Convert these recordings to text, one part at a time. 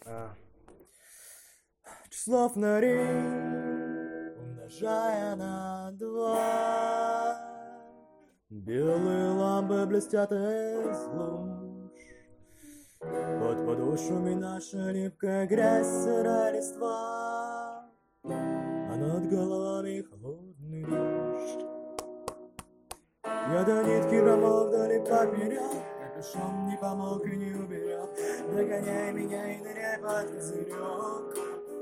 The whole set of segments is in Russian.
А. Числов на 3, умножая на 2. Белые лампы блестят из луж. Под подошвами наша липкая грязь, сырая листва, а над головами холодный дождь. Я до нитки промок, вдали поперек, капюшон не помог и не уберег. Догоняй меня и ныряй под козырек.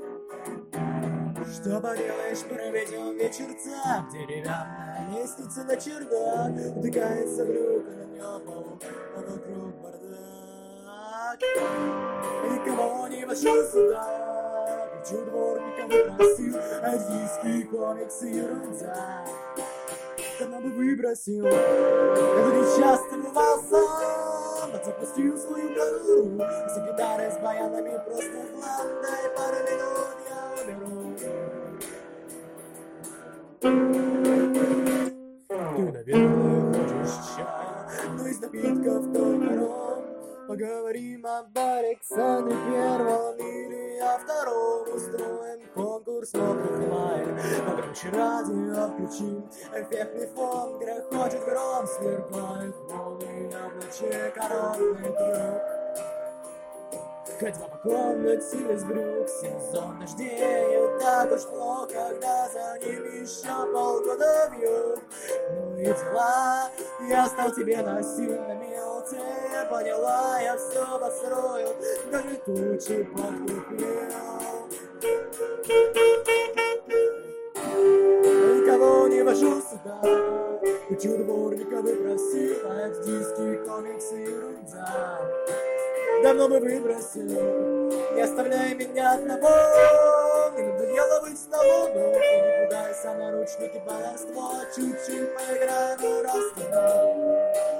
Что поделаешь, проведем вечерца. Деревянная лестница на чердак, утыкается брюк, на нее паук, а вокруг бардак. Никого не вошел сюда, кричу дворником и просил, а диски, комиксы, ерунда. Давно бы выбросил, это не часто бывал сам. Запустил свою конуру, секретарь с баянами просто хлам. Дай пару минут, я уберу. Ты, наверное, хочешь чая, но из напитков только ром. Поговорим об Александре Первом или о Втором. Устроим конкурс мокрых лаек. Погромче радио включим, эффектный фон, грохочет гром, сверкает волны на плече коронный круг. Ходьба по комнате без брюк, сезон дождей, и так уж плохо, когда за ним еще полгода вьют. Ну и дела, я стал тебе насильно мил, ты поняла, я все построил, даже тучи подкупил. Никого не вожу сюда, учу дворника выпросил, а диски, комиксы, ерунда. Давно бы выбросил, не оставляй меня одного. Не надоело быть на луну, не пугайся, наручники, баловство. Чуть-чуть поиграем в Ростов.